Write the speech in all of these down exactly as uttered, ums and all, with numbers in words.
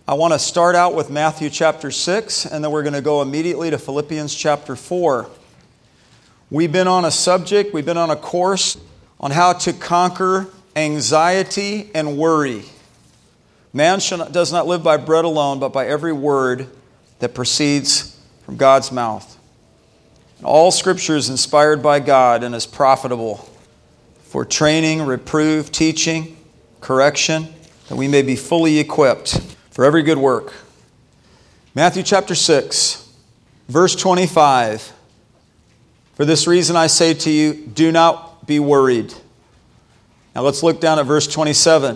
I want to start out with Matthew chapter six, and then we're going to go immediately to Philippians chapter four. We've been on a subject, we've been on a course on how to conquer anxiety and worry. Man does not live by bread alone, but by every word that proceeds from God's mouth. And all Scripture is inspired by God and is profitable for training, reproof, teaching, correction, that we may be fully equipped for every good work. Matthew chapter six, verse twenty-five. For this reason I say to you, do not be worried. Now let's look down at verse twenty-seven.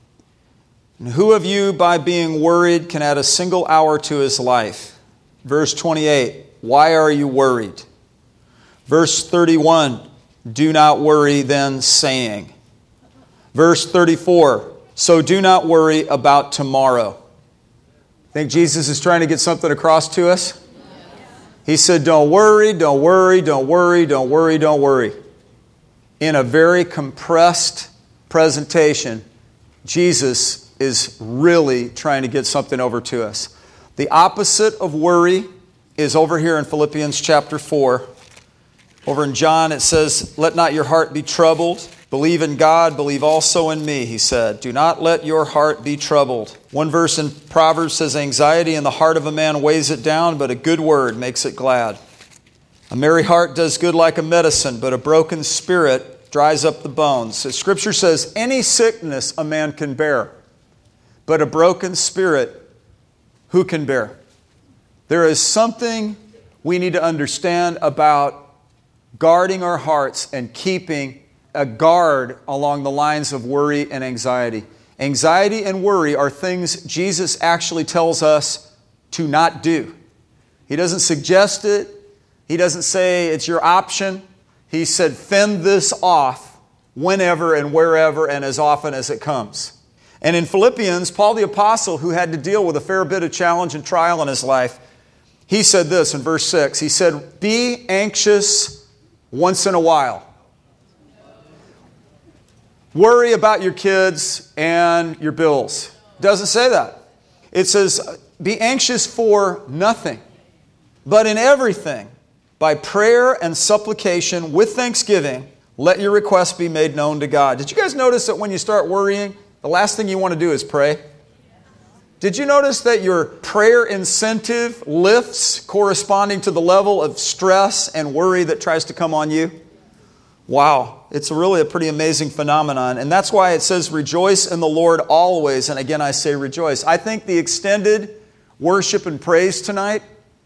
And who of you by being worried can add a single hour to his life? Verse twenty-eight. Why are you worried? Verse thirty-one. Do not worry then, saying. Verse thirty-four. So do not worry about tomorrow. Think Jesus is trying to get something across to us? He said, don't worry, don't worry, don't worry, don't worry, don't worry. In a very compressed presentation, Jesus is really trying to get something over to us. The opposite of worry is over here in Philippians chapter four. Over in John it says, let not your heart be troubled. Believe in God, believe also in me, he said. Do not let your heart be troubled. One verse in Proverbs says, anxiety in the heart of a man weighs it down, but a good word makes it glad. A merry heart does good like a medicine, but a broken spirit dries up the bones. So Scripture says, any sickness a man can bear, but a broken spirit who can bear? There is something we need to understand about guarding our hearts and keeping a guard along the lines of worry and anxiety. Anxiety and worry are things Jesus actually tells us to not do. He doesn't suggest it. He doesn't say it's your option. He said fend this off whenever and wherever and as often as it comes. And in Philippians, Paul the Apostle, who had to deal with a fair bit of challenge and trial in his life, he said this in verse six. He said, be anxious once in a while. Worry about your kids and your bills. Doesn't say that. It says, be anxious for nothing, but in everything, by prayer and supplication with thanksgiving, let your requests be made known to God. Did you guys notice that when you start worrying, the last thing you want to do is pray? Did you notice that your prayer incentive lifts corresponding to the level of stress and worry that tries to come on you? Wow, it's really a pretty amazing phenomenon. And that's why it says, rejoice in the Lord always. And again, I say rejoice. I think the extended worship and praise tonight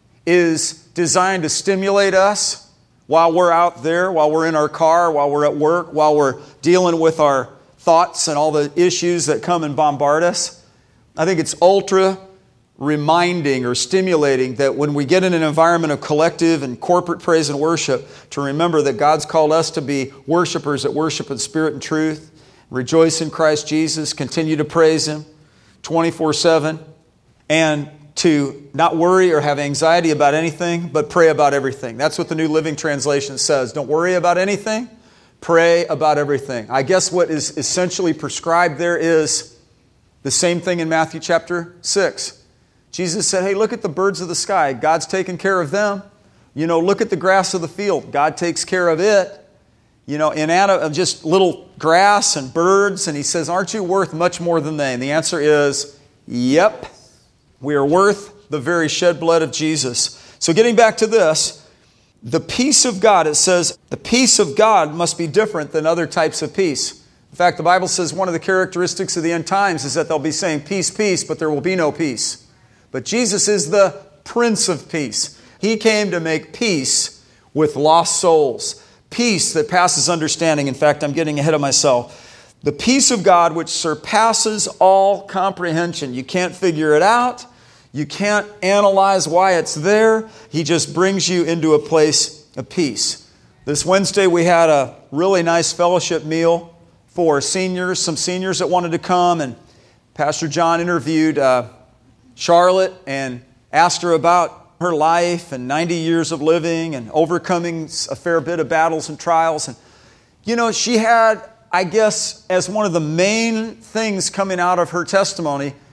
is designed to stimulate us while we're out there, while we're in our car, while we're at work, while we're dealing with our thoughts and all the issues that come and bombard us. I think it's ultra reminding or stimulating that when we get in an environment of collective and corporate praise and worship, to remember that God's called us to be worshipers that worship in spirit and truth, rejoice in Christ Jesus, continue to praise Him twenty-four seven, and to not worry or have anxiety about anything, but pray about everything. That's what the New Living Translation says. Don't worry about anything, pray about everything. I guess what is essentially prescribed there is the same thing in Matthew chapter six. Jesus said, hey, look at the birds of the sky. God's taking care of them. You know, look at the grass of the field. God takes care of it. You know, in Adam, just little grass and birds. And He says, aren't you worth much more than they? And the answer is, yep, we are worth the very shed blood of Jesus. So getting back to this, the peace of God, it says, the peace of God must be different than other types of peace. In fact, the Bible says one of the characteristics of the end times is that they'll be saying peace, peace, but there will be no peace. But Jesus is the Prince of Peace. He came to make peace with lost souls. Peace that passes understanding. In fact, I'm getting ahead of myself. The peace of God which surpasses all comprehension. You can't figure it out. You can't analyze why it's there. He just brings you into a place of peace. This Wednesday we had a really nice fellowship meal for seniors, some seniors that wanted to come. And Pastor John interviewed uh, Charlotte and asked her about her life and ninety years of living and overcoming a fair bit of battles and trials. And, you know, she had, I guess, as one of the main things coming out of her testimony,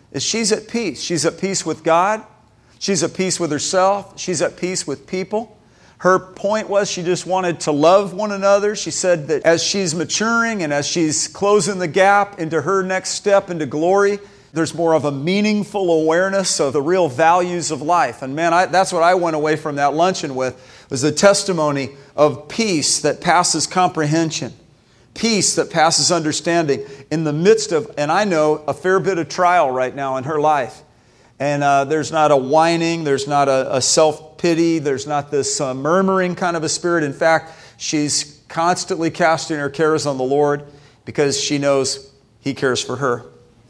is she's at peace. She's at peace with God. She's at peace with herself. She's at peace with people. Her point was she just wanted to love one another. She said that as she's maturing and as she's closing the gap into her next step into glory, there's more of a meaningful awareness of the real values of life. And man, I, that's what I went away from that luncheon with, was the testimony of peace that passes comprehension. Peace that passes understanding in the midst of, and I know, a fair bit of trial right now in her life. And uh, there's not a whining, there's not a, a self-pity, there's not this uh, murmuring kind of a spirit. In fact, she's constantly casting her cares on the Lord because she knows He cares for her.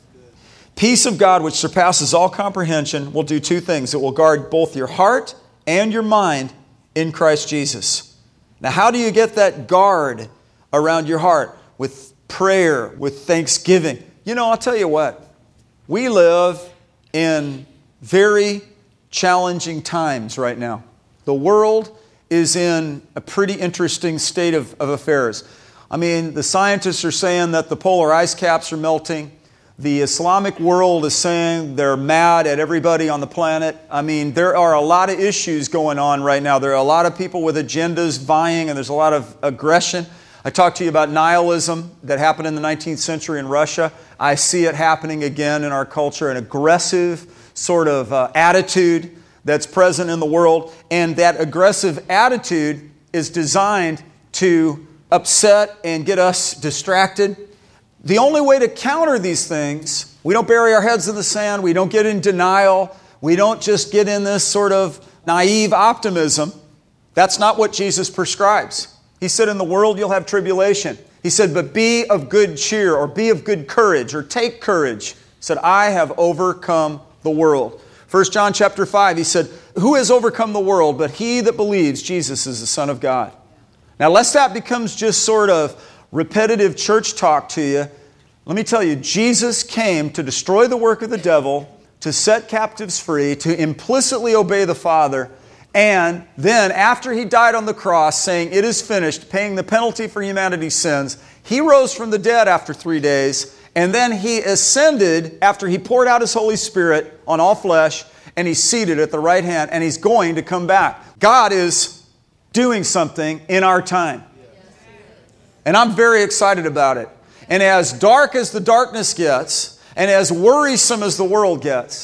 Peace of God, which surpasses all comprehension, will do two things. It will guard both your heart and your mind in Christ Jesus. Now, how do you get that guard around your heart? With prayer, with thanksgiving. You know, I'll tell you what. We live in very challenging times right now. The world is in a pretty interesting state of, of affairs. I mean, the scientists are saying that the polar ice caps are melting. The Islamic world is saying they're mad at everybody on the planet. I mean, there are a lot of issues going on right now. There are a lot of people with agendas vying, and there's a lot of aggression. I talked to you about nihilism that happened in the nineteenth century in Russia. I see it happening again in our culture, an aggressive sort of uh, attitude that's present in the world. And that aggressive attitude is designed to upset and get us distracted. The only way to counter these things, we don't bury our heads in the sand, we don't get in denial, we don't just get in this sort of naive optimism. That's not what Jesus prescribes. He said, in the world you'll have tribulation. He said, but be of good cheer, or be of good courage, or take courage. He said, I have overcome the world. First John chapter five, he said, who has overcome the world but he that believes Jesus is the Son of God? Now, lest that becomes just sort of repetitive church talk to you, let me tell you, Jesus came to destroy the work of the devil, to set captives free, to implicitly obey the Father, and then after He died on the cross saying, it is finished, paying the penalty for humanity's sins, He rose from the dead after three days, and then He ascended after He poured out His Holy Spirit on all flesh, and He's seated at the right hand, and He's going to come back. God is doing something in our time. And I'm very excited about it. And as dark as the darkness gets, and as worrisome as the world gets,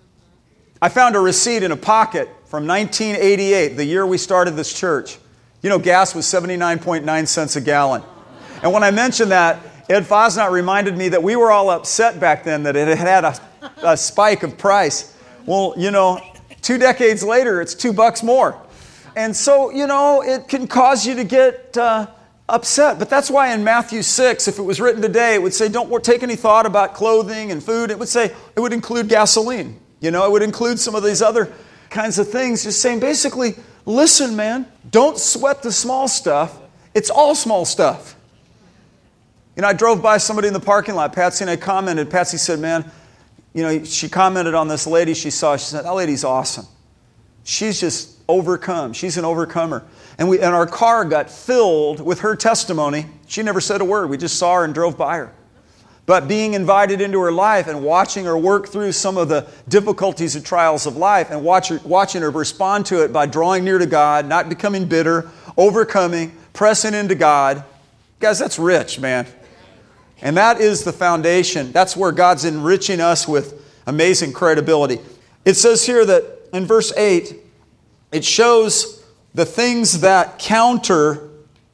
I found a receipt in a pocket from nineteen eighty-eight, the year we started this church. You know, gas was seventy-nine point nine cents a gallon. And when I mentioned that, Ed Fosnot reminded me that we were all upset back then that it had had a, a spike of price. Well, you know, two decades later, it's two bucks more. And so, you know, it can cause you to get uh, upset. But that's why in Matthew six, if it was written today, it would say, don't take any thought about clothing and food. It would say, it would include gasoline. You know, it would include some of these other kinds of things. Just saying, basically, listen, man, don't sweat the small stuff. It's all small stuff. You know, I drove by somebody in the parking lot. Patsy and I commented. Patsy said, man, you know, she commented on this lady she saw. She said, that lady's awesome. She's just overcome. She's an overcomer. And we and our car got filled with her testimony. She never said a word. We just saw her and drove by her. But being invited into her life and watching her work through some of the difficulties and trials of life and watch her, watching her respond to it by drawing near to God, not becoming bitter, overcoming, pressing into God. Guys, that's rich, man. And that is the foundation. That's where God's enriching us with amazing credibility. It says here that in verse eight, it shows the things that counter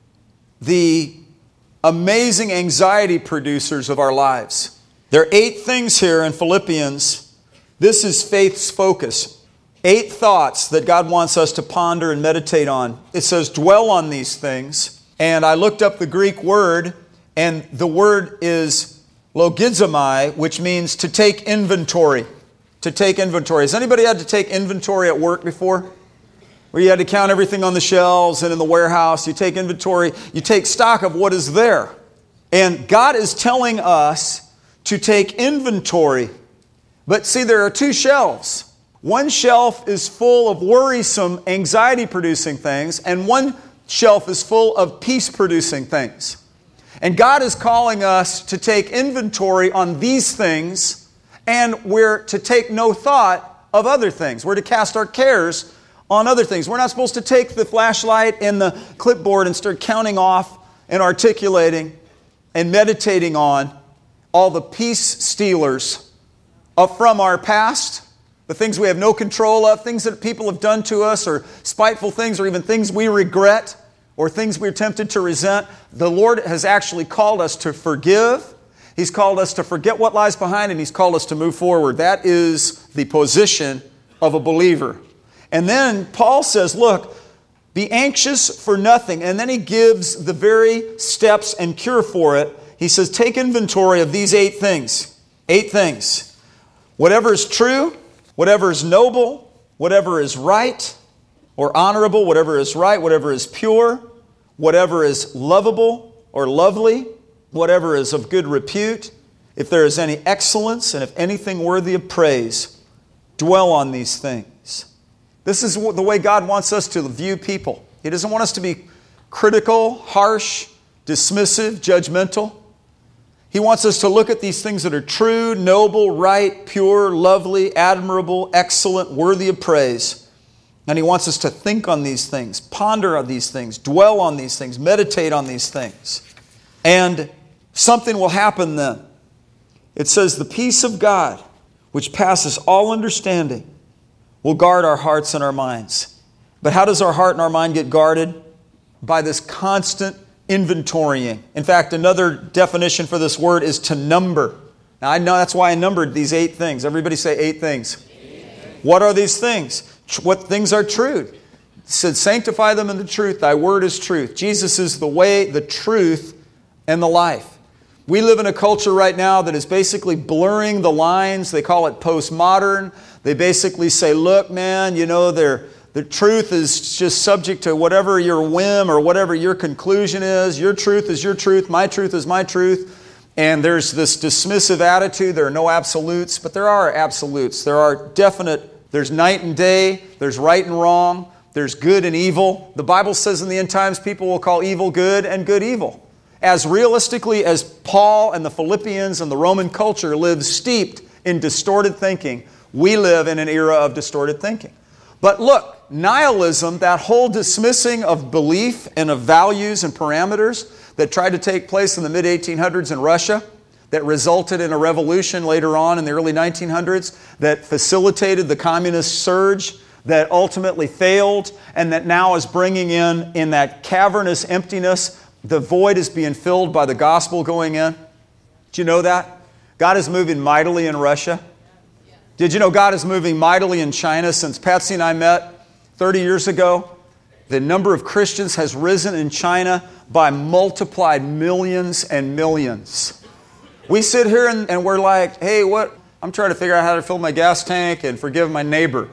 the amazing anxiety producers of our lives. There are eight things here in Philippians. This is faith's focus. Eight thoughts that God wants us to ponder and meditate on. It says, dwell on these things. And I looked up the Greek word, and the word is logizomai, which means to take inventory. To take inventory. Has anybody had to take inventory at work before? Where you had to count everything on the shelves and in the warehouse. You take inventory. You take stock of what is there. And God is telling us to take inventory. But see, there are two shelves. One shelf is full of worrisome, anxiety-producing things, and one shelf is full of peace-producing things. And God is calling us to take inventory on these things And we're to take no thought of other things. We're to cast our cares on other things. We're not supposed to take the flashlight and the clipboard and start counting off and articulating and meditating on all the peace stealers of from our past, the things we have no control of, things that people have done to us, or spiteful things, or even things we regret, or things we're tempted to resent. The Lord has actually called us to forgive. He's called us to forget what lies behind, and He's called us to move forward. That is the position of a believer. And then Paul says, look, be anxious for nothing. And then he gives the very steps and cure for it. He says, take inventory of these eight things. Eight things. Whatever is true, whatever is noble, whatever is right or honorable, whatever is right, whatever is pure, whatever is lovable or lovely, whatever is of good repute, if there is any excellence and if anything worthy of praise, dwell on these things. This is the way God wants us to view people. He doesn't want us to be critical, harsh, dismissive, judgmental. He wants us to look at these things that are true, noble, right, pure, lovely, admirable, excellent, worthy of praise. And He wants us to think on these things, ponder on these things, dwell on these things, meditate on these things. And something will happen then. It says, the peace of God, which passes all understanding, will guard our hearts and our minds. But how does our heart and our mind get guarded? By this constant inventorying. In fact, another definition for this word is to number. Now, I know that's why I numbered these eight things. Everybody say eight things. Eight. What are these things? What things are true? It said, sanctify them in the truth. Thy word is truth. Jesus is the way, the truth, and the life. We live in a culture right now that is basically blurring the lines. They call it postmodern. They basically say, look, man, you know, they're the truth is just subject to whatever your whim or whatever your conclusion is. Your truth is your truth. My truth is my truth. And there's this dismissive attitude. There are no absolutes, but there are absolutes. There are definite, there's night and day. There's right and wrong. There's good and evil. The Bible says in the end times, people will call evil good and good evil. As realistically as Paul and the Philippians and the Roman culture lived steeped in distorted thinking, we live in an era of distorted thinking. But look, nihilism, that whole dismissing of belief and of values and parameters that tried to take place in the mid eighteen hundreds in Russia, that resulted in a revolution later on in the early nineteen hundreds, that facilitated the communist surge, that ultimately failed, and that now is bringing in, in that cavernous emptiness, the void is being filled by the gospel going in. Did you know that? God is moving mightily in Russia. Did you know God is moving mightily in China? Since Patsy and I met thirty years ago, the number of Christians has risen in China by multiplied millions and millions. We sit here and, and we're like, hey, what? I'm trying to figure out how to fill my gas tank and forgive my neighbor.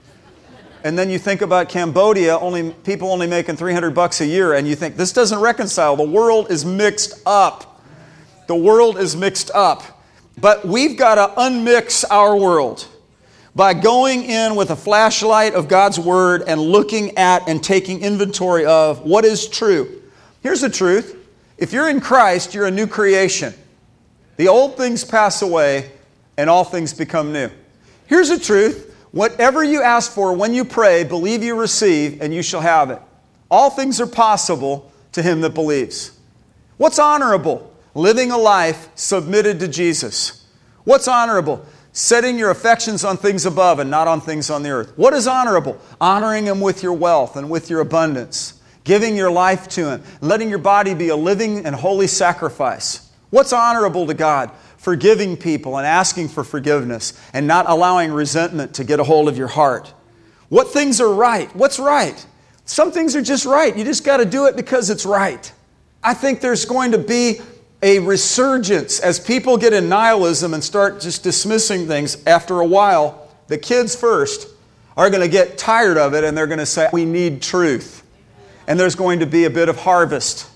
And then you think about Cambodia, only people only making three hundred bucks a year, and you think, this doesn't reconcile. The world is mixed up. The world is mixed up. But we've got to unmix our world by going in with a flashlight of God's Word and looking at and taking inventory of what is true. Here's the truth. If you're in Christ, you're a new creation. The old things pass away and all things become new. Here's the truth. Whatever you ask for when you pray, believe you receive, and you shall have it. All things are possible to him that believes. What's honorable? Living a life submitted to Jesus. What's honorable? Setting your affections on things above and not on things on the earth. What is honorable? Honoring Him with your wealth and with your abundance. Giving your life to Him. Letting your body be a living and holy sacrifice. What's honorable to God? Forgiving people and asking for forgiveness and not allowing resentment to get a hold of your heart. What things are right? What's right? Some things are just right. You just got to do it because it's right. I think there's going to be a resurgence as people get in nihilism and start just dismissing things. After a while, the kids first are going to get tired of it and they're going to say, we need truth. And there's going to be a bit of harvest.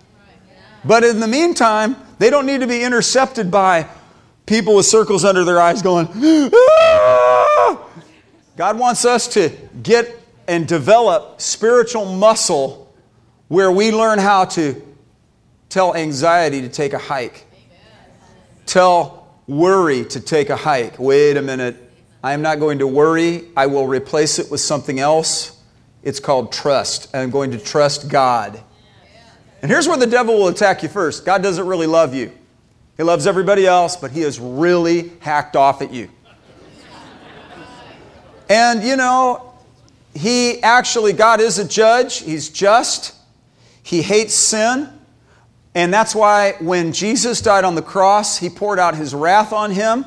But in the meantime, they don't need to be intercepted by people with circles under their eyes going, ah! God wants us to get and develop spiritual muscle where we learn how to tell anxiety to take a hike. Tell worry to take a hike. Wait a minute. I am not going to worry. I will replace it with something else. It's called trust. I'm going to trust God. And here's where the devil will attack you first. God doesn't really love you. He loves everybody else, but He has really hacked off at you. And, you know, He actually, God is a judge. He's just. He hates sin. And that's why when Jesus died on the cross, He poured out His wrath on Him.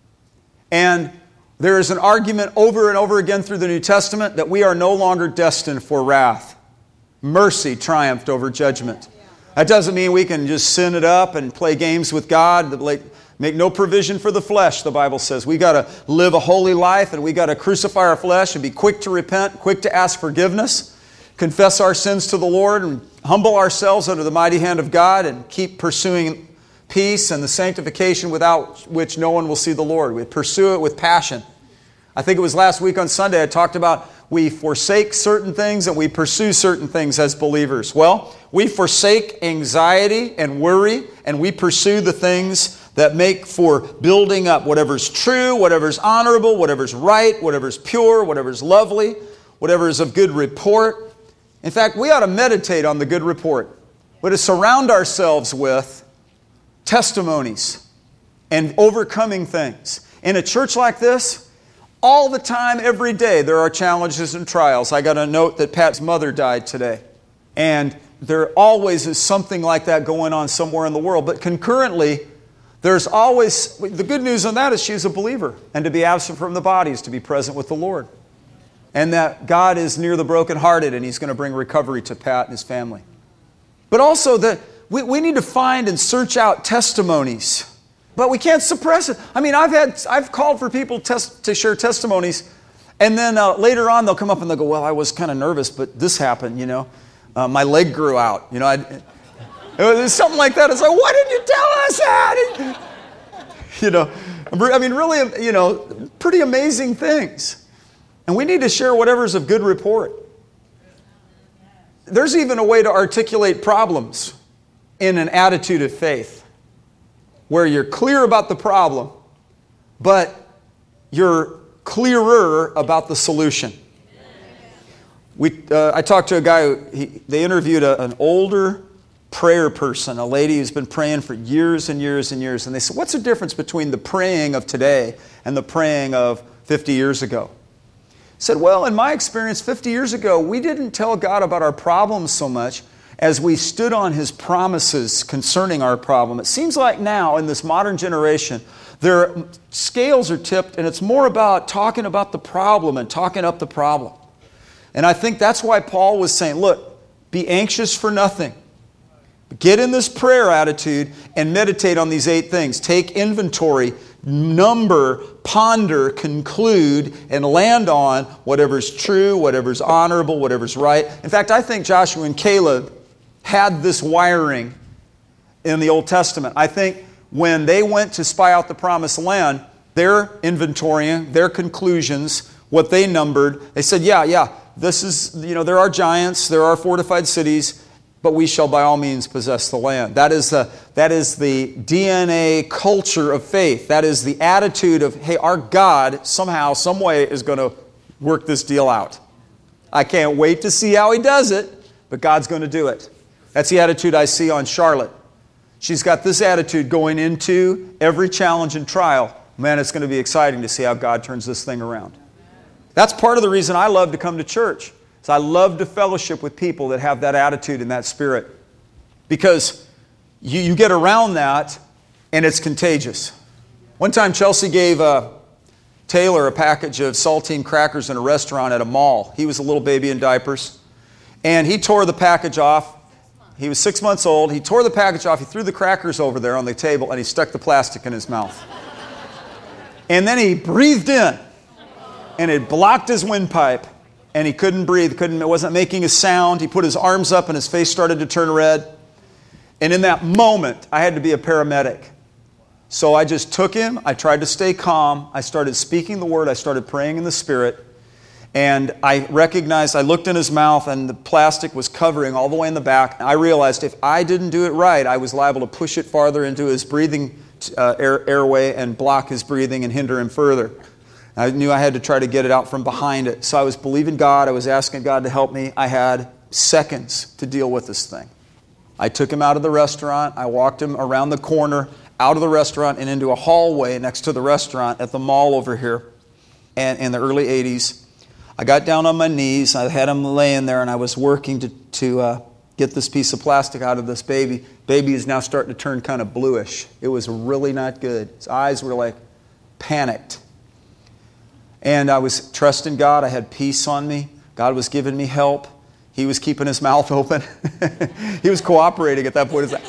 And there is an argument over and over again through the New Testament that we are no longer destined for wrath. Mercy triumphed over judgment. That doesn't mean we can just sin it up and play games with God. Make no provision for the flesh, the Bible says. We got to live a holy life, and we got to crucify our flesh and be quick to repent, quick to ask forgiveness, confess our sins to the Lord, and humble ourselves under the mighty hand of God, and keep pursuing peace and the sanctification without which no one will see the Lord. We pursue it with passion. I think it was last week on Sunday I talked about we forsake certain things and we pursue certain things as believers. Well, we forsake anxiety and worry, and we pursue the things that make for building up whatever's true, whatever's honorable, whatever's right, whatever's pure, whatever's lovely, whatever is of good report. In fact, we ought to meditate on the good report. We ought to surround ourselves with testimonies and overcoming things. In a church like this, all the time, every day, there are challenges and trials. I got a note that Pat's mother died today. And there always is something like that going on somewhere in the world. But concurrently, there's always, the good news on that is she's a believer. And to be absent from the body is to be present with the Lord. And that God is near the brokenhearted, and He's going to bring recovery to Pat and his family. But also that we, we need to find and search out testimonies. But we can't suppress it. I mean, I've had, I've called for people tes- to share testimonies, and then uh, later on they'll come up and they'll go, well, I was kind of nervous, but this happened, you know. Uh, my leg grew out, you know. I'd, it was something like that. It's like, why didn't you tell us that? You know, I mean, really, you know, pretty amazing things. And we need to share whatever's of good report. There's even a way to articulate problems in an attitude of faith, where you're clear about the problem, but you're clearer about the solution. We, uh, I talked to a guy, who, he, they interviewed a, an older prayer person, a lady who's been praying for years and years and years, and they said, what's the difference between the praying of today and the praying of fifty years ago? He said, well, in my experience, fifty years ago, we didn't tell God about our problems so much as we stood on His promises concerning our problem. It seems like now, in this modern generation, their scales are tipped, and it's more about talking about the problem and talking up the problem. And I think that's why Paul was saying, look, be anxious for nothing. Get in this prayer attitude and meditate on these eight things. Take inventory, number, ponder, conclude, and land on whatever's true, whatever's honorable, whatever's right. In fact, I think Joshua and Caleb had this wiring in the Old Testament. I think when they went to spy out the promised land, their inventorying, their conclusions, what they numbered, they said, yeah, yeah, this is, you know, there are giants, there are fortified cities, but we shall by all means possess the land. That is the, that is the D N A culture of faith. That is the attitude of, hey, our God somehow, some way is going to work this deal out. I can't wait to see how He does it, but God's going to do it. That's the attitude I see on Charlotte. She's got this attitude going into every challenge and trial. Man, it's going to be exciting to see how God turns this thing around. That's part of the reason I love to come to church. Is I love to fellowship with people that have that attitude and that spirit. Because you, you get around that and it's contagious. One time Chelsea gave uh, Taylor a package of saltine crackers in a restaurant at a mall. He was a little baby in diapers. And he tore the package off. He was six months old. He tore the package off. He threw the crackers over there on the table and he stuck the plastic in his mouth. And then he breathed in. And it blocked his windpipe. And he couldn't breathe. Couldn't, it wasn't making a sound. He put his arms up and his face started to turn red. And in that moment, I had to be a paramedic. So I just took him. I tried to stay calm. I started speaking the word. I started praying in the Spirit. And I recognized, I looked in his mouth and the plastic was covering all the way in the back. I realized if I didn't do it right, I was liable to push it farther into his breathing uh, air, airway and block his breathing and hinder him further. I knew I had to try to get it out from behind it. So I was believing God. I was asking God to help me. I had seconds to deal with this thing. I took him out of the restaurant. I walked him around the corner, out of the restaurant, and into a hallway next to the restaurant at the mall over here. And in the early eighties, I got down on my knees. I had him laying there, and I was working to, to uh, get this piece of plastic out of this baby. Baby is now starting to turn kind of bluish. It was really not good. His eyes were like panicked. And I was trusting God. I had peace on me. God was giving me help. He was keeping his mouth open. He was cooperating at that point. It's like,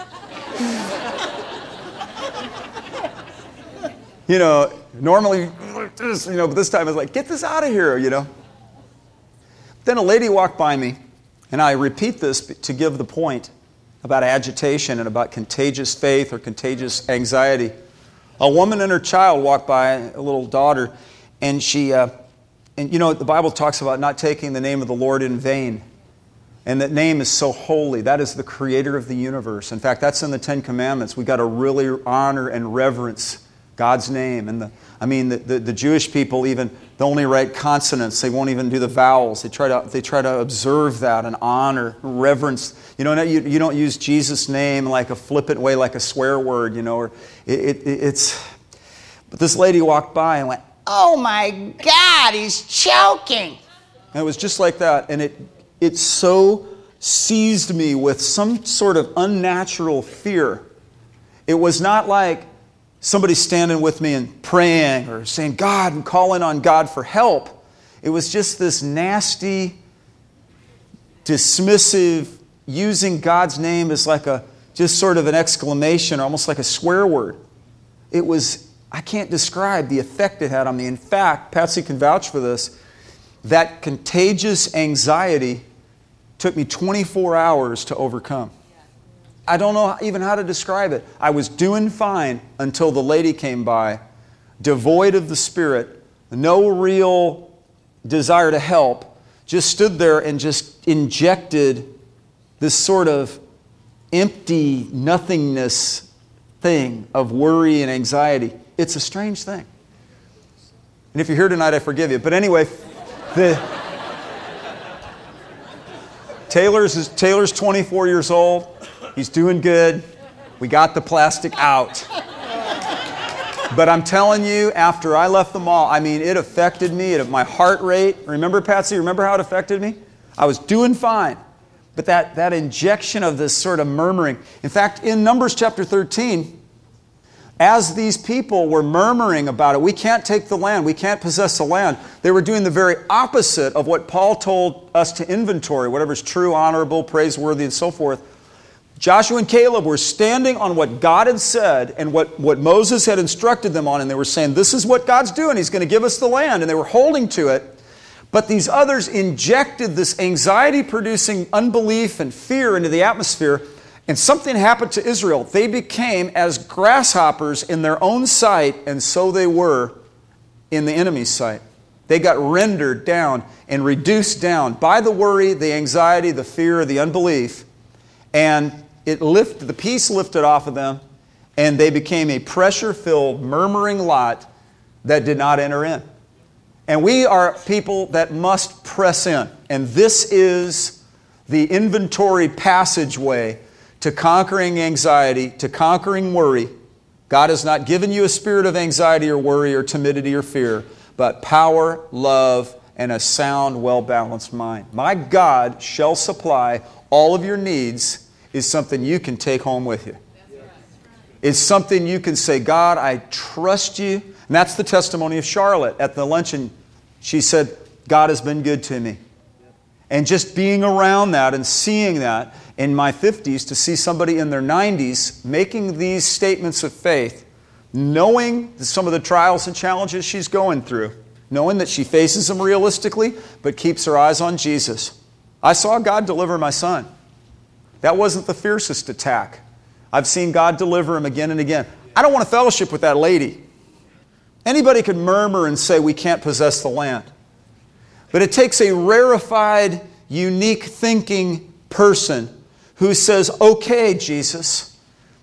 you know, normally, you know, but this time I was like, get this out of here, you know. Then a lady walked by me, and I repeat this to give the point about agitation and about contagious faith or contagious anxiety. A woman and her child walked by, a little daughter, and she, uh, and you know, the Bible talks about not taking the name of the Lord in vain. And that name is so holy. That is the creator of the universe. In fact, that's in the Ten Commandments. We've got to really honor and reverence God's name. And the, I mean, the, the, the Jewish people even, they only write consonants. They won't even do the vowels. They try to, they try to observe that and honor, reverence. You know, you, you don't use Jesus' name like a flippant way, like a swear word, you know. Or it, it, it's. But this lady walked by and went, "Oh my God, he's choking." And it was just like that. And it, it so seized me with some sort of unnatural fear. It was not like somebody standing with me and praying or saying God and calling on God for help. It was just this nasty, dismissive, using God's name as like a, just sort of an exclamation, almost like a swear word. It was, I can't describe the effect it had on me. In fact, Patsy can vouch for this, that contagious anxiety took me twenty-four hours to overcome. I don't know even how to describe it. I was doing fine until the lady came by, devoid of the Spirit, no real desire to help, just stood there and just injected this sort of empty nothingness thing of worry and anxiety. It's a strange thing. And if you're here tonight, I forgive you. But anyway, the Taylor's is, Taylor's twenty-four years old. He's doing good. We got the plastic out. But I'm telling you, after I left the mall, I mean, it affected me. It, my heart rate. Remember, Patsy? Remember how it affected me? I was doing fine. But that, that injection of this sort of murmuring. In fact, in Numbers chapter thirteen, as these people were murmuring about it, we can't take the land, we can't possess the land, they were doing the very opposite of what Paul told us to inventory, whatever's true, honorable, praiseworthy, and so forth. Joshua and Caleb were standing on what God had said and what, what Moses had instructed them on, and they were saying, this is what God's doing, He's going to give us the land, and they were holding to it. But these others injected this anxiety-producing unbelief and fear into the atmosphere, and something happened to Israel. They became as grasshoppers in their own sight, and so they were in the enemy's sight. They got rendered down and reduced down by the worry, the anxiety, the fear, the unbelief, and it lifted, the peace lifted off of them, and they became a pressure-filled, murmuring lot that did not enter in. And we are people that must press in. And this is the inventory passageway to conquering anxiety, to conquering worry. God has not given you a spirit of anxiety or worry or timidity or fear, but power, love, and a sound, well-balanced mind. My God shall supply all of your needs is something you can take home with you. It's something you can say, God, I trust you. And that's the testimony of Charlotte at the luncheon. She said, God has been good to me. And just being around that and seeing that in my fifties, to see somebody in their nineties making these statements of faith, knowing some of the trials and challenges she's going through, knowing that she faces them realistically, but keeps her eyes on Jesus. I saw God deliver my son. That wasn't the fiercest attack. I've seen God deliver him again and again. I don't want to fellowship with that lady. Anybody could murmur and say we can't possess the land. But it takes a rarefied, unique thinking person who says, okay, Jesus,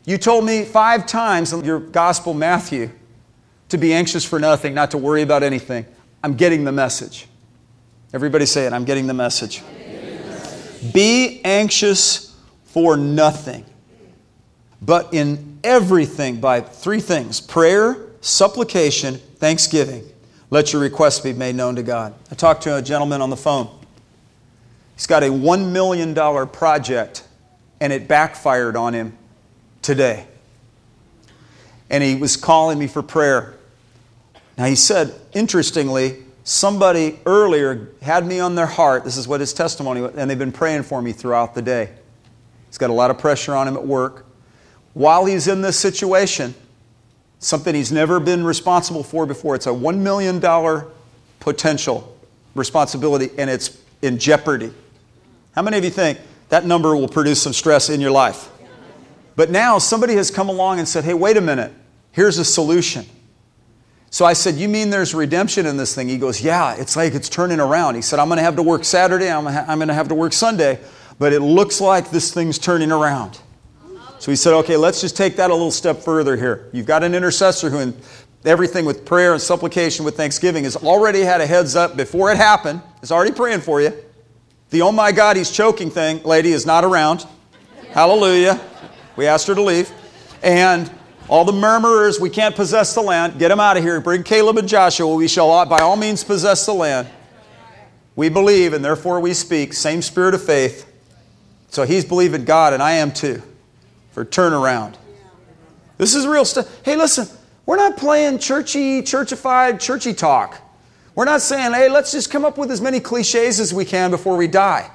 You told me five times in your gospel, Matthew, to be anxious for nothing, not to worry about anything. I'm getting the message. Everybody say it, I'm getting the message. Be anxious for nothing, but in everything by three things: prayer, supplication, thanksgiving. Let your requests be made known to God. I talked to a gentleman on the phone. He's got a one million dollars project, and it backfired on him today. And he was calling me for prayer. Now he said, interestingly, somebody earlier had me on their heart. This is what his testimony was, and they've been praying for me throughout the day. He's got a lot of pressure on him at work. While he's in this situation, something he's never been responsible for before, it's a one million dollars potential responsibility, and it's in jeopardy. How many of you think that number will produce some stress in your life? But now somebody has come along and said, hey, wait a minute, here's a solution. So I said, you mean there's redemption in this thing? He goes, yeah, it's like it's turning around. He said, I'm going to have to work Saturday, I'm going to have to work Sunday, but it looks like this thing's turning around. So he said, okay, let's just take that a little step further here. You've got an intercessor who, in everything with prayer and supplication with thanksgiving, has already had a heads up before it happened, is already praying for you. The oh my God, he's choking thing, lady, is not around. Hallelujah. We asked her to leave. And all the murmurers, we can't possess the land, get them out of here. Bring Caleb and Joshua. We shall by all means possess the land. We believe, and therefore we speak. Same spirit of faith. So he's believing God, and I am too, for turnaround. This is real stuff. Hey, listen, we're not playing churchy, churchified, churchy talk. We're not saying, hey, let's just come up with as many cliches as we can before we die.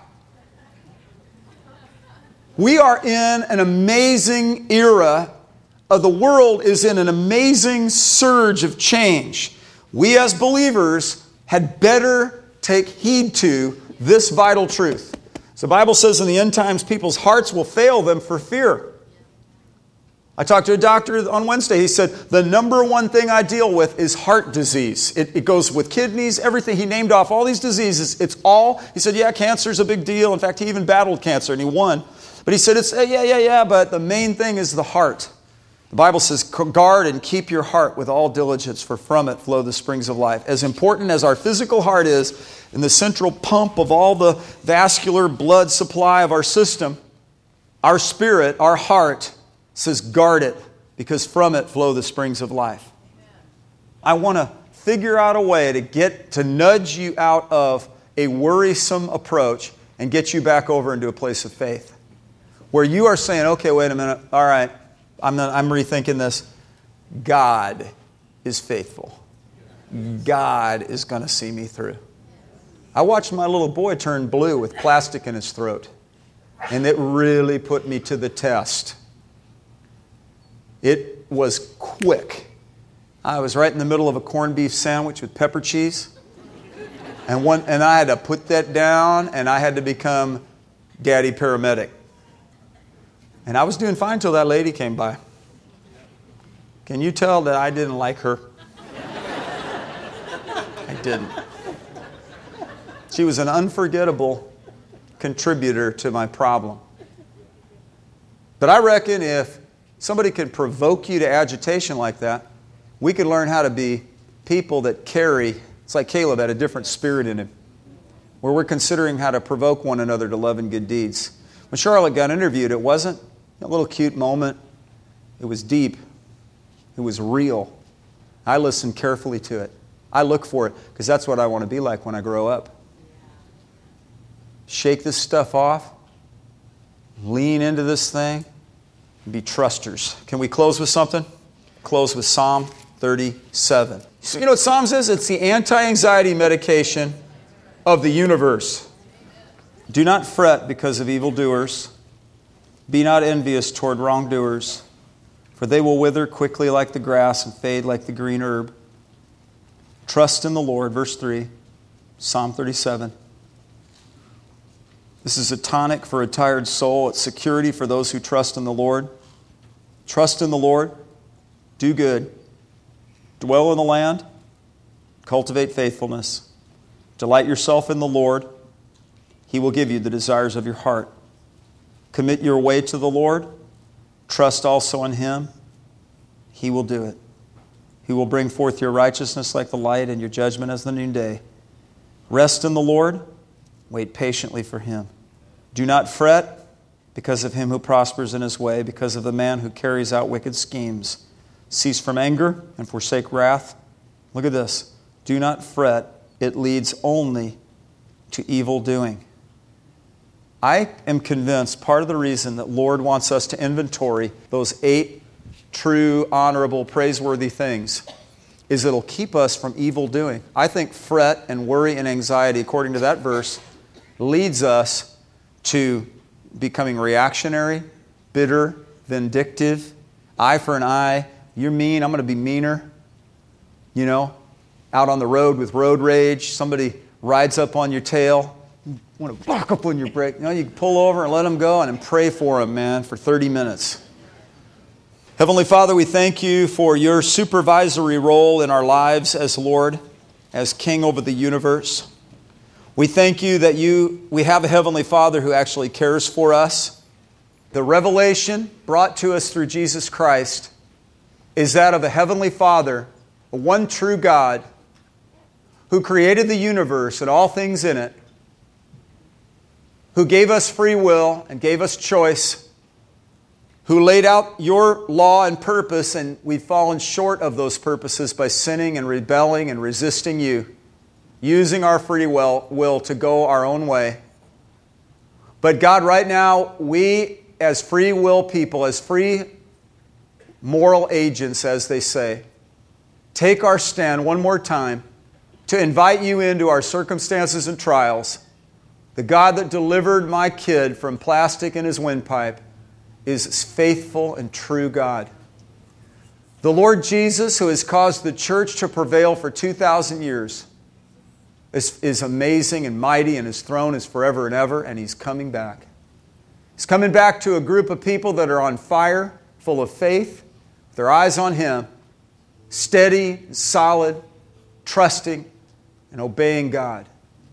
We are in an amazing era. Of the world is in an amazing surge of change. We as believers had better take heed to this vital truth. So the Bible says in the end times, people's hearts will fail them for fear. I talked to a doctor on Wednesday. He said, the number one thing I deal with is heart disease. It, it goes with kidneys, everything. He named off all these diseases. It's all, he said, yeah, cancer's a big deal. In fact, he even battled cancer and he won. But he said, it's yeah, yeah, yeah, but the main thing is the heart. The Bible says, guard and keep your heart with all diligence, for from it flow the springs of life. As important as our physical heart is, in the central pump of all the vascular blood supply of our system, our spirit, our heart, says guard it, because from it flow the springs of life. I want to figure out a way to get to nudge you out of a worrisome approach and get you back over into a place of faith, where you are saying, okay, wait a minute, all right, I'm, not, I'm rethinking this. God is faithful. God is going to see me through. I watched my little boy turn blue with plastic in his throat, and it really put me to the test. It was quick. I was right in the middle of a corned beef sandwich with pepper cheese, and one, and I had to put that down, and I had to become daddy paramedic. And I was doing fine until that lady came by. Can you tell that I didn't like her? I didn't. She was an unforgettable contributor to my problem. But I reckon if somebody could provoke you to agitation like that, we could learn how to be people that carry, it's like Caleb had a different spirit in him, where we're considering how to provoke one another to love and good deeds. When Charlotte got interviewed, it wasn't a little cute moment. It was deep. It was real. I listened carefully to it. I look for it, because that's what I want to be like when I grow up. Shake this stuff off. Lean into this thing. And be trusters. Can we close with something? Close with Psalm thirty-seven. So you know what Psalms is? It's the anti-anxiety medication of the universe. Do not fret because of evildoers. Be not envious toward wrongdoers, for they will wither quickly like the grass and fade like the green herb. Trust in the Lord, verse three, Psalm thirty-seven. This is a tonic for a tired soul. It's security for those who trust in the Lord. Trust in the Lord. Do good. Dwell in the land. Cultivate faithfulness. Delight yourself in the Lord. He will give you the desires of your heart. Commit your way to the Lord. Trust also in Him. He will do it. He will bring forth your righteousness like the light and your judgment as the noonday. Rest in the Lord. Wait patiently for Him. Do not fret because of him who prospers in his way, because of the man who carries out wicked schemes. Cease from anger and forsake wrath. Look at this. Do not fret. It leads only to evil doing. I am convinced part of the reason that Lord wants us to inventory those eight true, honorable, praiseworthy things is it'll keep us from evil doing. I think fret and worry and anxiety, according to that verse, leads us to becoming reactionary, bitter, vindictive, eye for an eye. You're mean, I'm going to be meaner. You know, out on the road with road rage, somebody rides up on your tail, you want to block up on your brake. You know, you pull over and let them go and then pray for them, man, for thirty minutes. Heavenly Father, we thank You for Your supervisory role in our lives as Lord, as King over the universe. We thank You that you, we have a Heavenly Father who actually cares for us. The revelation brought to us through Jesus Christ is that of a Heavenly Father, a one true God, who created the universe and all things in it, who gave us free will and gave us choice, who laid out Your law and purpose, and we've fallen short of those purposes by sinning and rebelling and resisting You, using our free will, will to go our own way. But God, right now, we as free will people, as free moral agents, as they say, take our stand one more time to invite You into our circumstances and trials. The God that delivered my kid from plastic in his windpipe is faithful and true God. The Lord Jesus, who has caused the church to prevail for two thousand years, is, is amazing and mighty, and His throne is forever and ever, and He's coming back. He's coming back to a group of people that are on fire, full of faith, with their eyes on Him, steady, solid, trusting, and obeying God.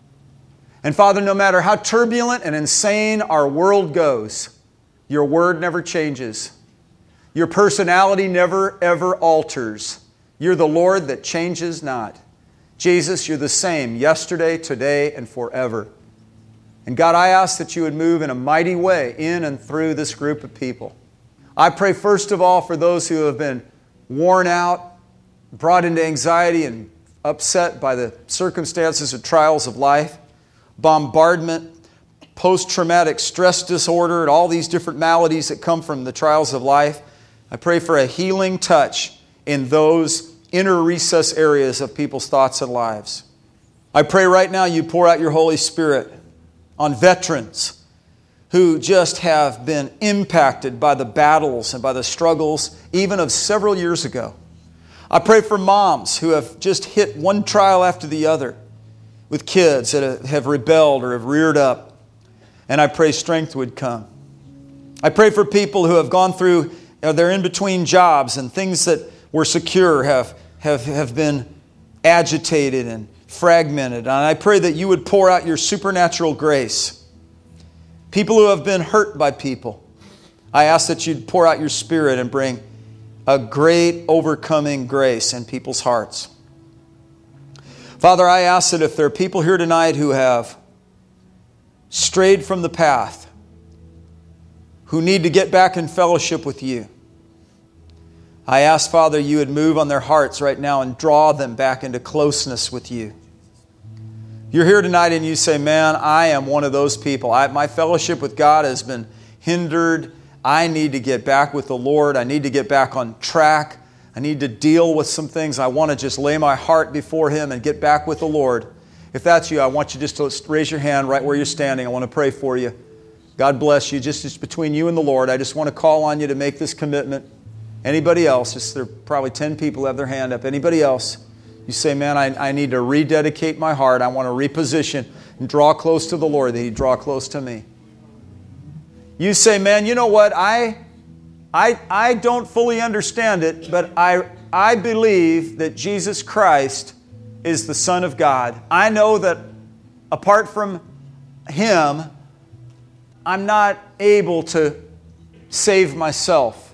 And Father, no matter how turbulent and insane our world goes, Your Word never changes. Your personality never, ever alters. You're the Lord that changes not. Jesus, You're the same yesterday, today, and forever. And God, I ask that You would move in a mighty way in and through this group of people. I pray first of all for those who have been worn out, brought into anxiety and upset by the circumstances or trials of life, bombardment, post-traumatic stress disorder, and all these different maladies that come from the trials of life. I pray for a healing touch in those inner recess areas of people's thoughts and lives. I pray right now You pour out Your Holy Spirit on veterans who just have been impacted by the battles and by the struggles even of several years ago. I pray for moms who have just hit one trial after the other with kids that have rebelled or have reared up. And I pray strength would come. I pray for people who have gone through, you know, they're in between jobs and things that were secure have, have, have been agitated and fragmented. And I pray that You would pour out Your supernatural grace. People who have been hurt by people, I ask that You'd pour out Your Spirit and bring a great overcoming grace in people's hearts. Father, I ask that if there are people here tonight who have strayed from the path, who need to get back in fellowship with You, I ask, Father, You would move on their hearts right now and draw them back into closeness with You. You're here tonight and you say, man, I am one of those people. I, my fellowship with God has been hindered. I need to get back with the Lord. I need to get back on track. I need to deal with some things. I want to just lay my heart before Him and get back with the Lord. If that's you, I want you just to raise your hand right where you're standing. I want to pray for you. God bless you. Just, just between you and the Lord, I just want to call on you to make this commitment. Anybody else? Just, there are probably ten people who have their hand up. Anybody else? You say, man, I, I need to rededicate my heart. I want to reposition and draw close to the Lord, that He draw close to me. You say, man, you know what? I, I, I don't fully understand it, but I, I believe that Jesus Christ is the Son of God. I know that apart from Him, I'm not able to save myself.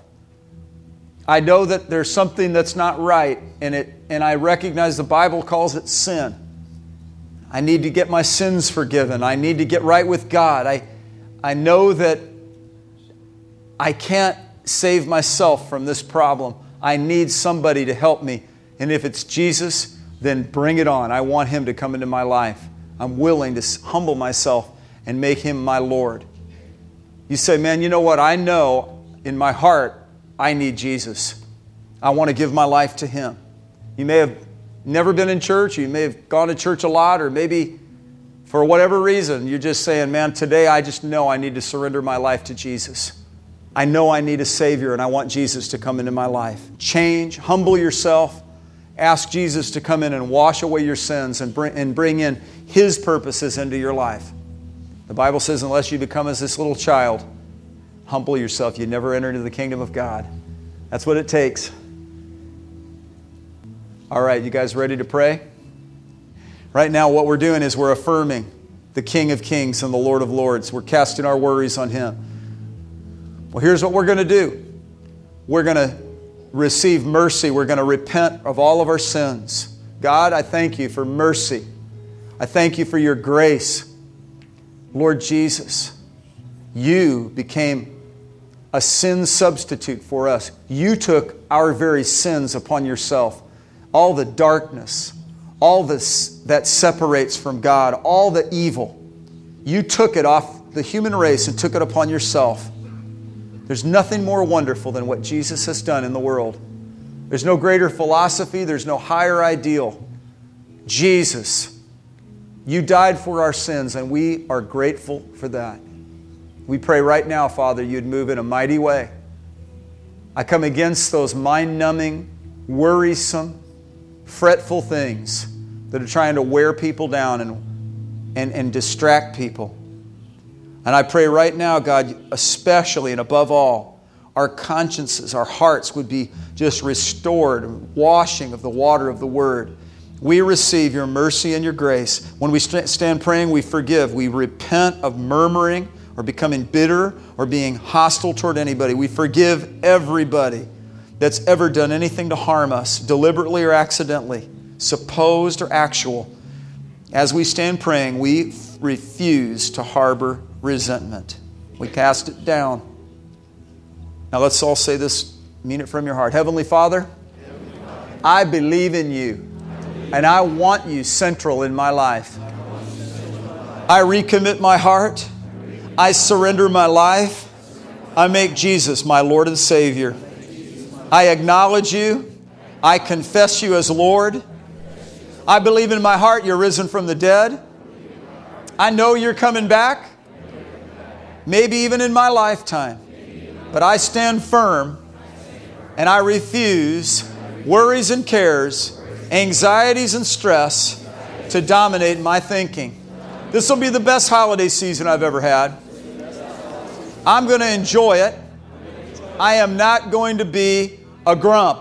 I know that there's something that's not right, and it, and I recognize the Bible calls it sin. I need to get my sins forgiven. I need to get right with God. I, I know that I can't save myself from this problem. I need somebody to help me. And if it's Jesus, then bring it on. I want Him to come into my life. I'm willing to humble myself and make Him my Lord. You say, man, you know what? I know in my heart I need Jesus. I want to give my life to Him. You may have never been in church. You may have gone to church a lot, or maybe for whatever reason, you're just saying, man, today I just know I need to surrender my life to Jesus. I know I need a Savior, and I want Jesus to come into my life. Change, humble yourself. Ask Jesus to come in and wash away your sins and bring, and bring in His purposes into your life. The Bible says, unless you become as this little child, humble yourself, you never enter into the kingdom of God. That's what it takes. All right, you guys ready to pray? Right now, what we're doing is we're affirming the King of Kings and the Lord of Lords. We're casting our worries on Him. Well, here's what we're going to do. We're going to receive mercy. We're going to repent of all of our sins. God, I thank You for mercy. I thank You for Your grace. Lord Jesus, You became a sin substitute for us. You took our very sins upon Yourself. All the darkness, all this that separates from God, all the evil, You took it off the human race and took it upon Yourself. There's nothing more wonderful than what Jesus has done in the world. There's no greater philosophy. There's no higher ideal. Jesus, You died for our sins, and we are grateful for that. We pray right now, Father, You'd move in a mighty way. I come against those mind-numbing, worrisome, fretful things that are trying to wear people down and, and, and distract people. And I pray right now, God, especially and above all, our consciences, our hearts would be just restored, washing of the water of the Word. We receive Your mercy and Your grace. When we st- stand praying, we forgive. We repent of murmuring or becoming bitter or being hostile toward anybody. We forgive everybody that's ever done anything to harm us, deliberately or accidentally, supposed or actual. As we stand praying, we f- refuse to harbor resentment. We cast it down. Now let's all say this, mean it from your heart. Heavenly Father, Heavenly Father, I believe in You, and I want You central in my life. I recommit my heart. I surrender my life. I make Jesus my Lord and Savior. I acknowledge You. I confess You as Lord. I believe in my heart You're risen from the dead. I know You're coming back, maybe even in my lifetime. But I stand firm and I refuse worries and cares, anxieties and stress to dominate my thinking. This will be the best holiday season I've ever had. I'm going to enjoy it. I am not going to be a grump.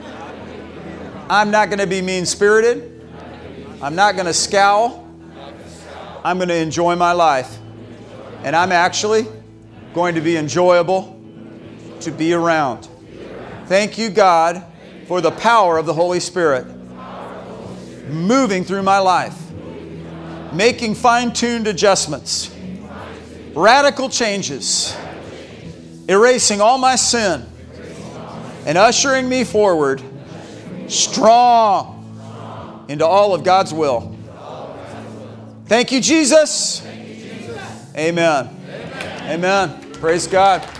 I'm not going to be mean-spirited. I'm not going to scowl. I'm going to enjoy my life. And I'm actually going to be enjoyable to be around. Thank You, God, for the power of the Holy Spirit moving through my life, making fine-tuned adjustments, radical changes, erasing all my sin, and ushering me forward strong into all of God's will. Thank You, Jesus. Amen. Amen. Praise God.